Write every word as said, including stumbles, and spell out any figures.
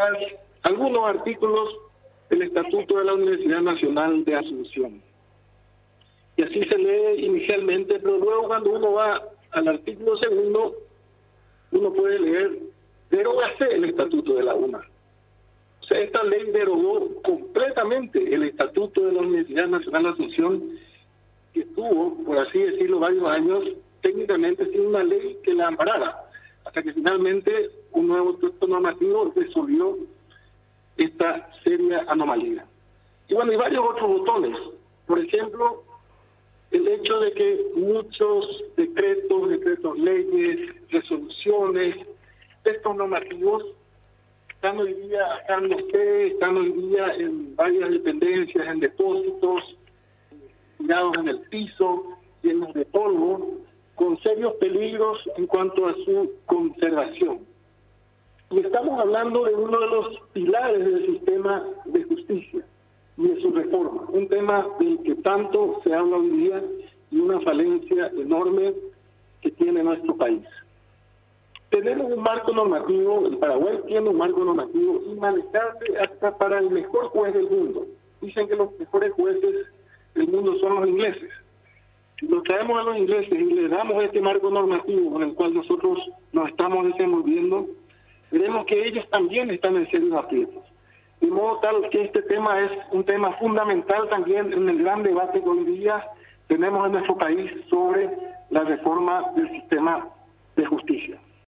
las, algunos artículos del Estatuto de la Universidad Nacional de Asunción. Y así se lee inicialmente, pero luego cuando uno va al artículo segundo, uno puede leer, derógase el Estatuto de la UNA. O sea, esta ley derogó completamente el Estatuto de la Universidad Nacional de Asunción, que estuvo, por así decirlo, varios años técnicamente sin una ley que la amparara, hasta que finalmente un nuevo texto normativo resolvió esta seria anomalía. Y bueno, hay varios otros botones. Por ejemplo, el hecho de que muchos decretos, decretos, leyes, resoluciones, textos normativos están hoy día acá en los que están hoy día en varias dependencias, en depósitos, tirados en el piso, llenos de polvo, con serios peligros en cuanto a su conservación. Y estamos hablando de uno de los pilares del sistema de justicia y de su reforma, un tema del que tanto se habla hoy día y una falencia enorme que tiene nuestro país. Tenemos un marco normativo, el Paraguay tiene un marco normativo inmanejable hasta para el mejor juez del mundo. Dicen que los mejores jueces del mundo son los ingleses. Si los traemos a los ingleses y les damos este marco normativo con el cual nosotros nos estamos desenvolviendo, veremos que ellos también están en serios aprietos. De modo tal que este tema es un tema fundamental también en el gran debate que hoy día tenemos en nuestro país sobre la reforma del sistema de justicia.